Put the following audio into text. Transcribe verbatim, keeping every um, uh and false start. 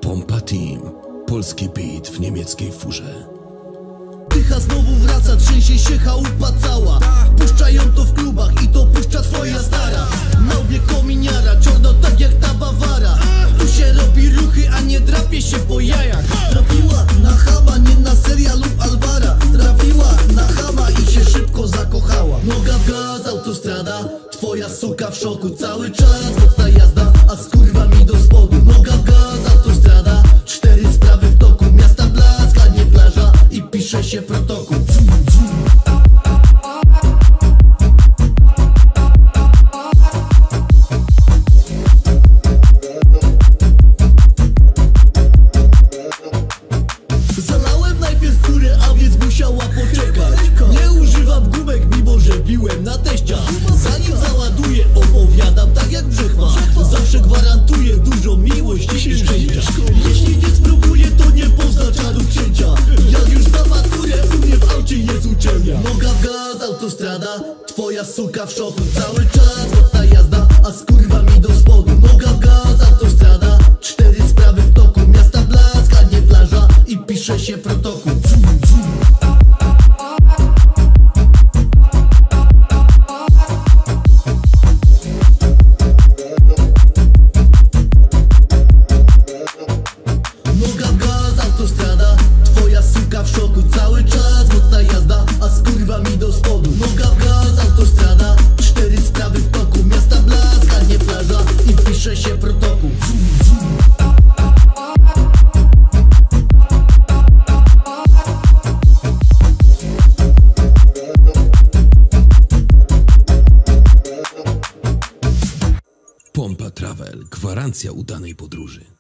Pompa Team. Polski beat w niemieckiej furze. Dycha znowu wraca, trzęsie się chałupa cała. Puszczają to w klubach i to puszcza twoja stara. Na łbie kominiara, czarno tak jak ta Bawara. Tu się robi ruchy, a nie drapie się po jajach. Trafiła na chama, nie na serial lub Alvara. Trafiła na chama i się szybko zakochała. Noga w gaz, autostrada, twoja suka w szoku. Cały czas mocna jazda, a z kurwami do spodu. Noga w gaz, autostrada, cztery sprawy w toku. Miasta blask, a nie plaża i pisze się protokół. Zalałem najpierw furę, a więc musiała poczekać. Nie używam gumek, mimo że biłem na teścia. Zanim załaduję, opowiadam tak jak Brzechwa. Zawsze gwarantuję dużo miłości i szczęścia. Jeśli nie spróbuję, to nie pozna czadu księcia. Jak już na maturę, u mnie w aucie jest uczelnia. Noga w gaz, autostrada, twoja suka w szoku. Cały czas mocna jazda, a z kurwami do spodu. Noga w gaz, autostrada, cztery sprawy w toku. Miasta blask, a nie plaża i pisze się protokół. Noga w gaz, autostrada, twoja suka w szoku. Cały czas mocna jazda, a z kurwami do spodu. Noga w gaz, autostrada, cztery sprawy w toku. Miasta blask, a nie plaża i pisze się protokół. Pompa Travel. Gwarancja udanej podróży.